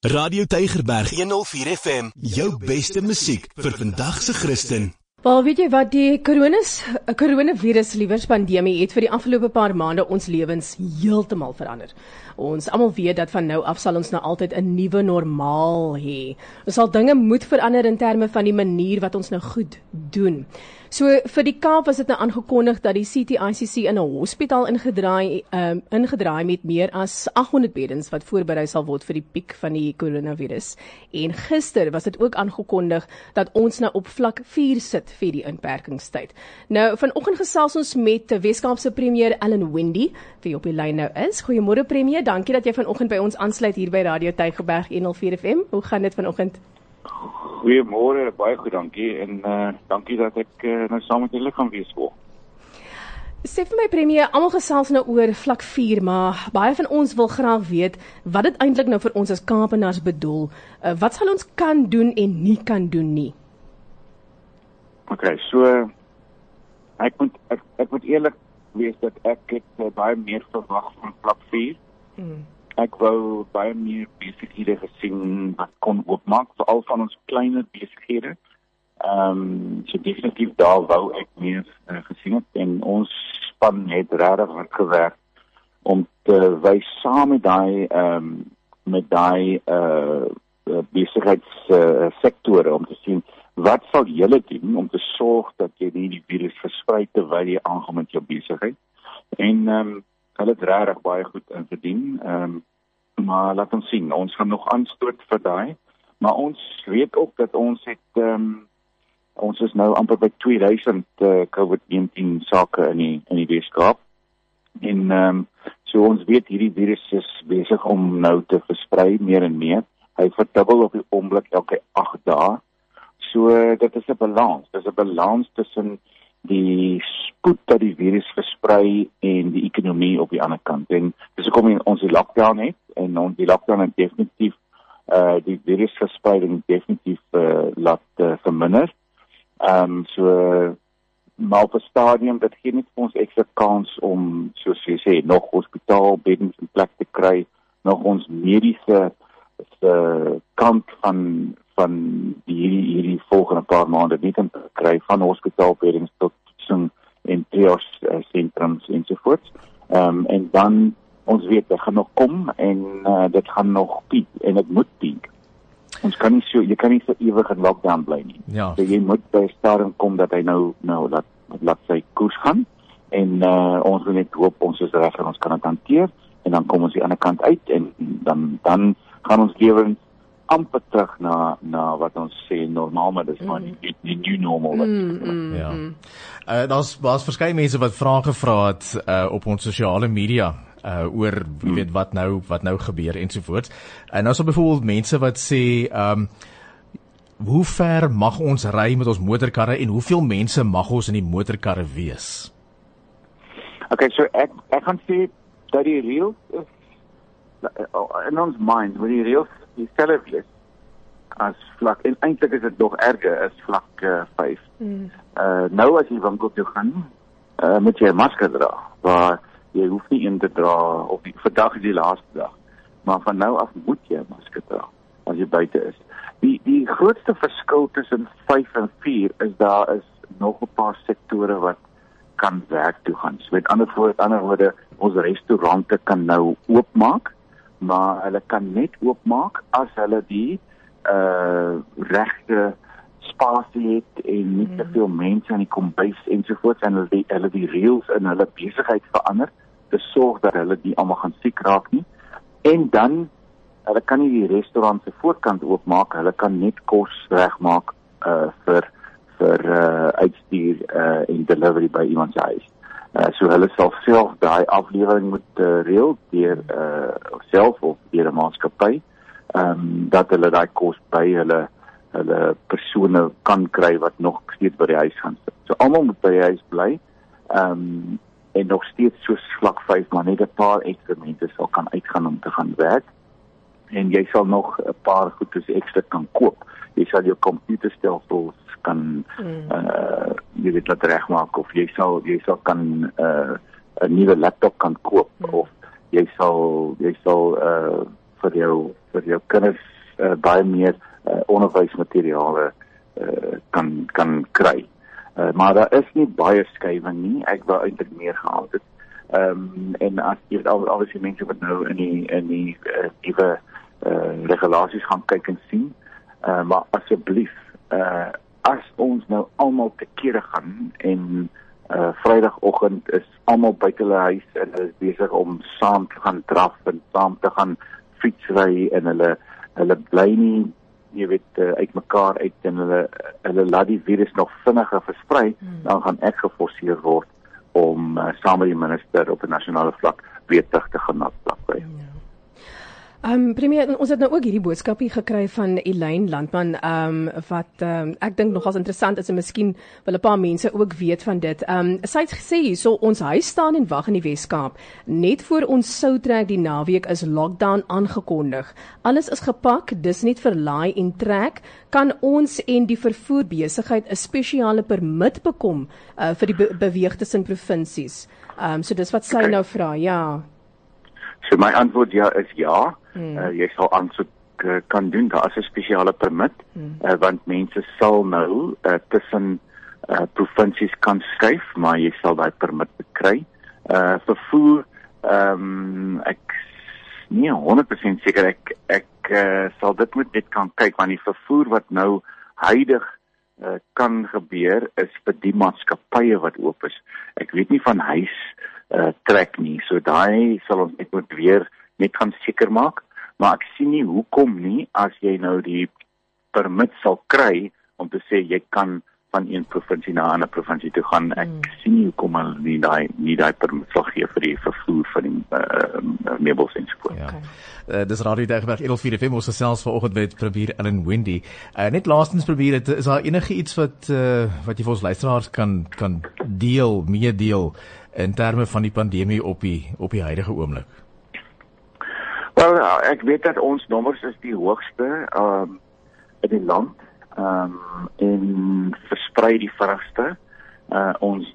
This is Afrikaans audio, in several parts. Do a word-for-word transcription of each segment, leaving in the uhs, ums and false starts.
Radio Tygerberg honderd vier F M, jou beste musiek vir vandag se Christen. Wel, weet jy wat, die coronas, coronavirus liewers pandemie het vir die afgelope paar maande ons lewens heeltemal verander. Ons almal weet dat van nou af sal ons nou altyd 'n nuwe normaal hê. Ons sal dinge moet verander in terme van die manier wat ons nou goed doen. So vir die Kaap was dit nou aangekondig dat die C T I C C in 'n hospitaal ingedraai, um, ingedraai met meer as agt honderd beddens wat voorberei sal word vir die piek van die coronavirus. En gister was dit ook aangekondig dat ons nou op vlak vier sit vir die inperkingstyd. Nou, vanoggend gesels ons met die Weskaapse Premier Alan Windey, wie op die lyn nou is. Goeiemôre Premier, dankie dat jy vanoggend by ons aansluit hier by Radio Tygerberg honderd vier F M. Hoe gaan dit vanoggend? Goeiemôre, baie goed, dankie. En uh, dankie dat ek uh, nou saam met julle kan wees voor. Sê vir my Premier, almal gesels nou oor vlak vier, maar baie van ons wil graag weet wat dit eintlik nou vir ons as Kaapenaars bedoel. Uh, wat sal ons kan doen en nie kan doen nie? Ok, so ek moet ek, ek moet eerlik wees dat ek het uh, baie meer verwag van vlak vier. Hmm. Ek wou baie meer besighede gesien wat kon oopmaak, veral van ons kleiner besighede. Ehm um, so definitief daar wou ek meer uh, gesien het en ons span het regtig hard gewerk om te wys saam met daai ehm um, met daai uh, besigheidssektore uh, om te sien wat sal julle doen om te sorg dat jy nie die virus versprei terwyl jy aangaan met jou besigheid. En ehm um, hulle het regtig baie goed in verdien. Ehm um, maar laat ons sien, ons gaan nog aanstoot vir daai, maar ons weet ook dat ons het ehm um, ons is nou amper by twee duisend uh, COVID negentien sake in die in die Weskaap. En ehm um, so ons weet hierdie virus is besig om nou te versprei meer en meer. Hy verdubbel op die oomblik elke agt dae. So dit is 'n balans. Dit is 'n balans tussen die spoed dat die virus versprei en die ekonomie op die ander kant. En dis hoekom ons die lockdown het en ons die lockdown het definitief uh die virusverspreiding definitief uh, laat uh, verminder. Ehm um, so maar op 'n stadium dat gee net vir ons ekstra kans om, soos jy sê, nog hospitaalbeddens in plek te kry, nog ons mediese uh, kant van van die hierdie volgende paar maande nie kan kry, van hospitaalbeddens tot toetsing en triage uh, sentrums ensovoorts. Ehm um, en dan ons weet dit gaan nog kom en uh, dit gaan nog piek en dit moet piek. Ons kan nie so, jy kan nie vir ewig in lockdown bly nie. Ja. So jy moet by 'n stadium kom dat hy nou nou laat laat sy koers gaan en uh, ons wil net hoop ons is reg en ons kan dit hanteer en dan kom ons die ander kant uit en dan dan gaan ons lewens amper terug na na wat ons sê normaal, maar dis maar die, die new normal. Wat, Mm, mm, Ja. mm. Uh, daar's daar's verskeie mense wat vrae gevra het uh, op ons sosiale media uh, oor jy weet wat nou wat nou gebeur ensovoorts. En nou is daar byvoorbeeld mense wat sê ehm um, hoe ver mag ons ry met ons motorkarre en hoeveel mense mag ons in die motorkarre wees? Okay, so ek ek gaan sê dat die reëls is in ons mind, waar die reëls dieselfde is as vlak, en eintlik is dit nog erger as vlak uh, vyf. Mm. Uh, nou as jy winkel toe gaan, uh, moet jy 'n masker dra, waar jy hoef nie een te dra, of die, vandag is die laaste dag, maar van nou af moet jy 'n masker dra, as jy buite is. Die, die grootste verskil tussen vyf en vier is daar is nog 'n paar sektore wat kan werk toe gaan. So met ander woorde, ander woorde, ons restaurante kan nou oopmaak, maar hulle kan net oopmaak as hulle die uh, regte spasie het en nie te veel mense in die kombuis ensovoorts en hulle die, hulle die reëls in hulle besigheid verander te sorg dat hulle nie almal gaan siek raak nie. En dan hulle kan nie die restaurant se voorkant oopmaak, hulle kan net kos regmaak uh, vir vir uh, uitstuur uh, en delivery by iemand se huis. Uh, so hulle sal self daai aflewering moet uh, reël deur uh, self of deur 'n maatskappy, um, dat hulle daai kos by hulle hulle persone kan kry wat nog steeds by die huis gaan sit. So almal moet by die huis bly, um, en nog steeds soos vlak vyf, maar net 'n paar ekstra mense sal kan uitgaan om te gaan werk. En jy sal nog 'n paar goedes ekstra kan koop. Jy sal jou komputerstelsels kan mm. uh, jy weet laat regmaak, of jy sal jy sal kan 'n uh, 'n nuwe laptop kan koop, mm. of jy sal jy sal uh, vir jou vir jou kinders uh, baie meer uh, onderwysmateriale uh, kan kan kry. Uh, maar daar is nie baie skuiwing nie. Ek wou eintlik meer gehad het. Ehm um, en as jy al al die mense wat nou in die in die uh, nuwe uh, regulasies gaan kyk en sien, uh, maar asseblief uh, as ons nou almal te kere gaan en uh, Vrydagoggend is almal buite hulle huis en hulle is besig om saam te gaan draf en saam te gaan fietsry en hulle hulle bly nie, jy weet, uh, uit mekaar uit en hulle hulle laat die virus nog vinniger versprei, hmm. dan gaan ek geforseer word om uh, saam met die minister op 'n nasionale vlak weer terug te gaan na plek by. Ehm um, premier, ons het nou ook hierdie boodskap hier gekry van Elaine Landman, ehm um, wat ehm um, ek dink nogals interessant is en miskien wil 'n paar mense ook weet van dit. Ehm um, sy het gesê hierso, ons huis staan en wag in die Weskaap. Net voor ons sou trek die naweek is lockdown aangekondig. Alles is gepak, dis net vir laai en trek. Kan ons en die vervoer besigheid 'n spesiale permit bekom uh, vir die be beweeg tussen provinsies? Ehm um, so dis wat sy okay. nou vra, ja. So my antwoord ja is ja. Hmm. Uh, jy sal aansoek uh, kan doen, daar is 'n spesiale permit, hmm. uh, want mense sal nou uh, tussen uh, provinsies kan skuif, maar jy sal daai permit kry. Uh, vervoer, um, ek nie honderd persent seker, ek, ek uh, sal dit moet net kan kyk, want die vervoer wat nou huidig uh, kan gebeur, is vir die maatskappye wat oop is. Ek weet nie van huis uh, trek nie, so daai sal ons net moet weer net gaan seker maak, maar ek sien nie hoekom nie, as jy nou die permit sal kry, om te sê jy kan van een provinsie na 'n ander provinsie toe gaan, ek hmm. sien nie hoekom hulle nie daai nie daai permit sal gee vir die vervoer van die uh, meubels en so voort. Ja. Okay. Uh, dis Radio Dagberg Edel vier F M, ons gesels vanoggend met Premier Ellen Wendy. Uh, net laastens probeer het, is daar enige iets wat uh, wat jy vir ons luisteraars kan kan deel, meedeel in terme van die pandemie op die op die huidige oomblik? Wel, ek weet dat ons nommers is die hoogste um, in die land, um, en versprei die vinnigste. Uh, ons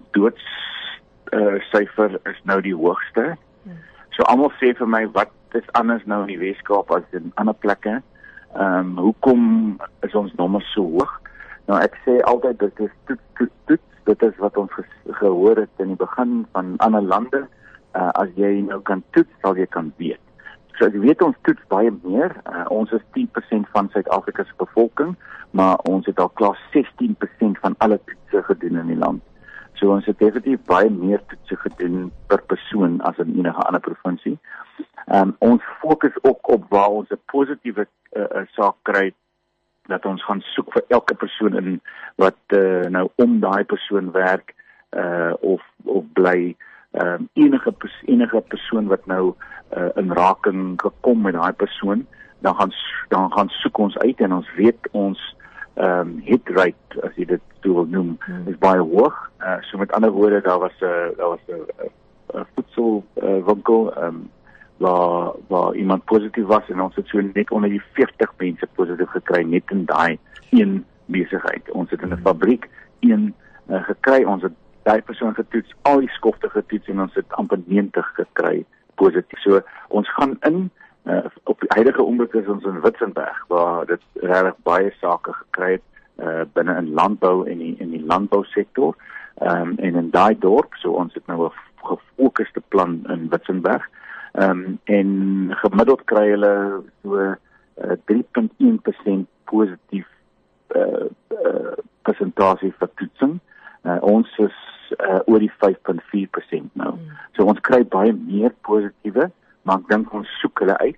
doodssyfer uh, is nou die hoogste. So almal sê vir my, wat is anders nou in die Weskaap as in ander plekke? Um, hoekom is ons nommers so hoog? Nou ek sê altyd, dit is toets, toets, toets. Dit is wat ons ge- gehoor het in die begin van ander lande. Uh, as jy nou kan toets, sal jy kan weet. So jy weet, ons toets baie meer. Uh, ons is tien persent van Suid-Afrika se bevolking, maar ons het al klaar sestien persent van alle toetse gedoen in die land. So ons het definitief baie meer toetse gedoen per persoon as in enige ander provinsie. Um, ons fokus ook op waar ons 'n positiewe uh, uh, saak kry, dat ons gaan soek vir elke persoon in wat uh, nou om daai persoon werk uh, of of bly. Um, enige pers- enige persoon wat nou uh, in raking gekom met daai persoon, dan gaan dan gaan soek ons uit en ons weet ons um, hit rate, as jy dit toe wil noem, hmm. is baie hoog. Uh, so met ander woorde, daar was 'n uh, daar was 'n uh, voedselwinkel uh, um, waar waar iemand positief was en ons het so net onder die veertig mense positief gekry net in daai een besigheid. Ons het in 'n fabriek een uh, gekry, ons het daai persoon getoets, al die skofte getoets en ons het amper negentig gekry positief. So ons gaan in, uh, op die huidige oomblik is ons in Witzenberg, waar dit regtig baie sake gekry het, uh, binne in landbou en die, in die landbousektor, um, en in daai dorp, so ons het nou 'n gefokuste plan in Witzenberg, um, en gemiddeld kry hulle so uh, drie komma een persent positief uh, uh, persentasie vir toetsing. Uh, ons is uh, oor die vyf komma vier persent nou. Mm. So ons kry baie meer positiewe, maar ek dink ons soek hulle uit.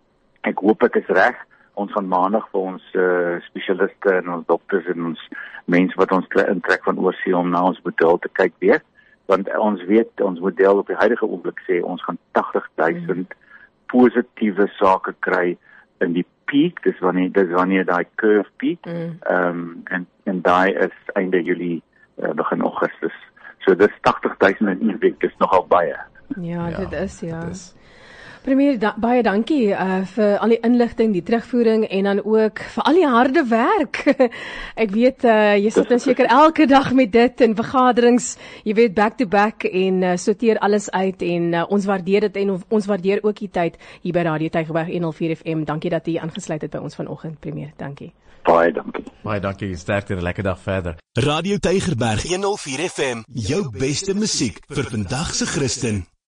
Ek hoop ek is reg. Ons gaan maandag vir ons uh, spesialiste en ons dokters en ons mense wat ons intrek van oorsee om na ons model te kyk weer. Want ons weet, ons model op die huidige oomblik sê, ons gaan tagtig duisend mm. positiewe sake kry in die peak, dis wanneer, dis wanneer die curve peak, mm. um, en, en die is einde Julie, Uh, begin Augustus. So dis tagtig duisend in een week, dis nogal baie. Ja, ja dit is, ja. Dit is. Premier, da baie dankie uh, vir al die inligting, die terugvoering en dan ook vir al die harde werk. Ek weet uh, jy sit nou seker elke dag met dit en vergaderings, jy weet back to back en uh, sorteer alles uit en uh, ons waardeer dit en ons waardeer ook die tyd hier by Radio Tygerberg honderdvier F M. Dankie dat jy aangesluit het by ons vanoggend, Premier. Dankie. Baie dankie. Baie dankie. Sterkte, 'n lekker dag verder. Radio Tygerberg honderdvier F M, jou beste musiek vir vandag se Christen.